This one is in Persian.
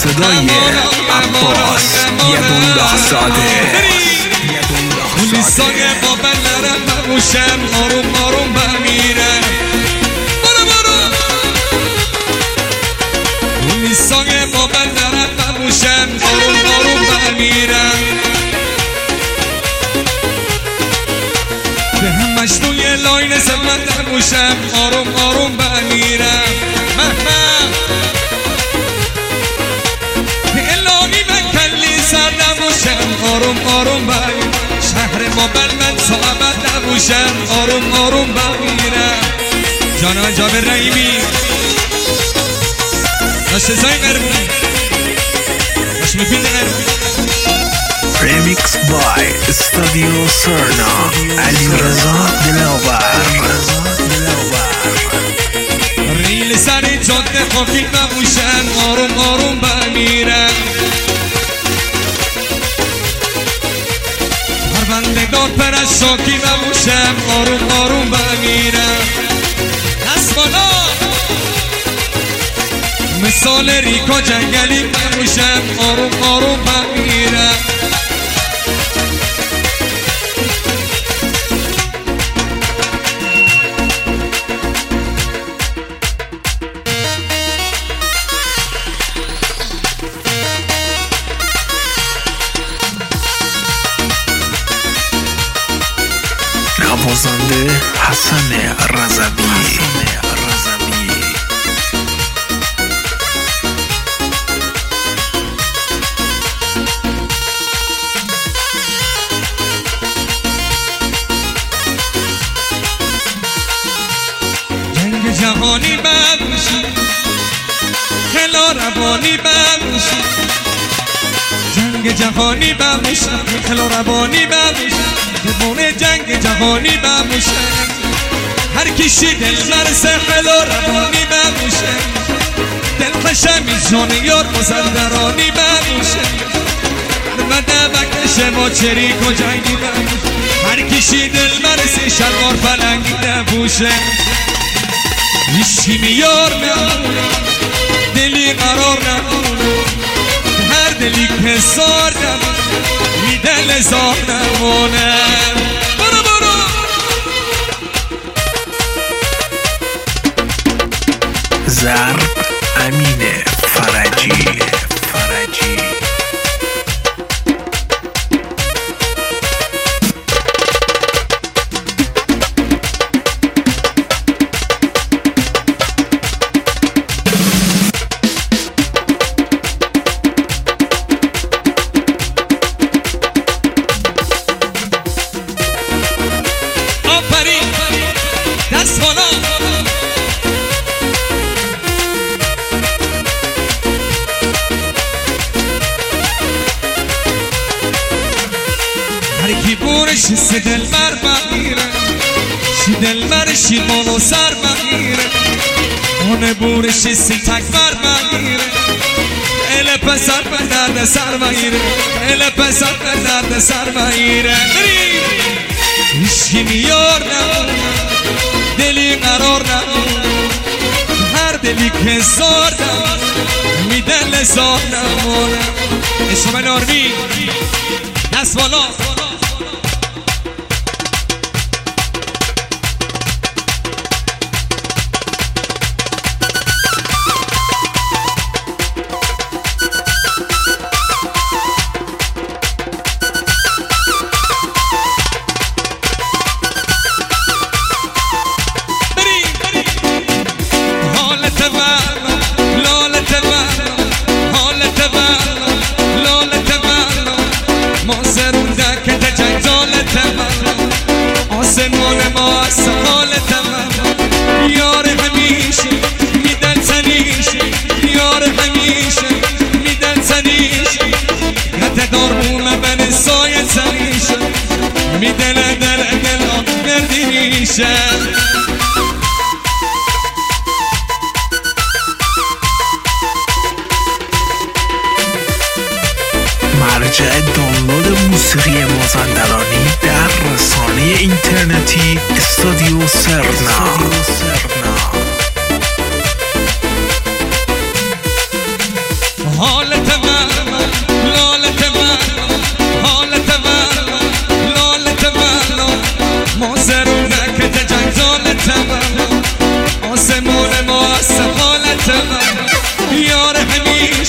صدای عباس یدالله زاده. اون لیسانه با بلرم بموشم آروم آروم بمیرم. اون لیسانه با بلرم بموشم آروم آروم بمیرم. به همش توی لاین زمان بموشم آروم آروم بمیرم. به الانی من کلی سر نموشم آروم آروم بمیرم. شهر ما من صحبت نبوشم آروم آروم بمیرم. جانا جابر رحیمی ناشتزای قربون باش میپید قربون. ریمیکس بای استودیو سرنا علی رضا دلاور. ریل سر جاده خاکی نبوشم آروم آروم بمیرم. پروندگار پرش شاکی نبوشم آروم آروم بمیرم. دست بالا مثال ریکا جنگلی نبوشم آروم آروم بمیرم. نوازنده حسن رضوی. جنگ جهانی بموشی هلا روانی بموشی. جنگ جهانی بموشی هلا روانی بموشی. بونه جنگ جهانی بموشه هر کشی دل مرسه هلا روانی بموشه. دل خشمی جان یار مزندرانی بموشه. مده بکشه ما چریک و جنگی بموشه. هر کشی دل مرسه شلوار فلنگی نبوشه. هیچی میار نمونه دلی قرار نمونه. هر دلی که زار نمونه میدل زار نمونه. برو برو ضرب امین فرجی. دست بالا هر کی بورش سی دل بر بگیره. سی دل برشی مانو سر بگیره. اون بورش سی تک بر بگیره. ال پسر به درد سر بگیره. ال پسر به درد سر بگیره. هیچی میار نمونه دلی قرار نمونه. هر دلی که زار نمونه میدل زار نمونه. اشتبه نارمی دست بالا آسمان ما سوال تمام. یار همیشه میدن تنیشه. یار همیشه میدن تنیشه. حتی دارمونه بن سایه تنیشه. میدن دل مردی میشه. مرجع دانلود موسیقی مازندرانی در رسانه اینترنتی استودیو سرنا. حالت همیشه